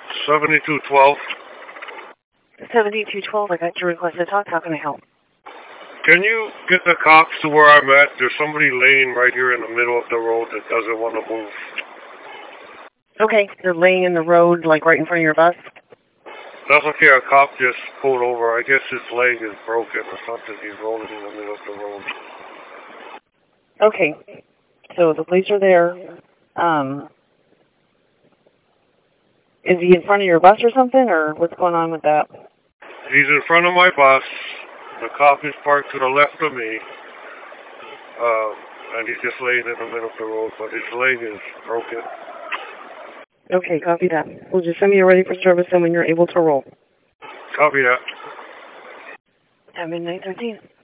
7212. 7212, I got your request to talk. How can I help? Can you get the cops to where I'm at? There's somebody laying right here in the middle of the road that doesn't want to move. Okay, they're laying in the road, like right in front of your bus? That's okay, a cop just pulled over. I guess his leg is broken or something. He's rolling in the middle of the road. Okay, so the police are there. Is he in front of your bus or something, or what's going on with that? He's in front of my bus. The cop is parked to the left of me. And he's just laying in the middle of the road, but his leg is broken. Okay, copy that. Well, just send me a ready for service and when you're able to roll. Copy that. At midnight 13.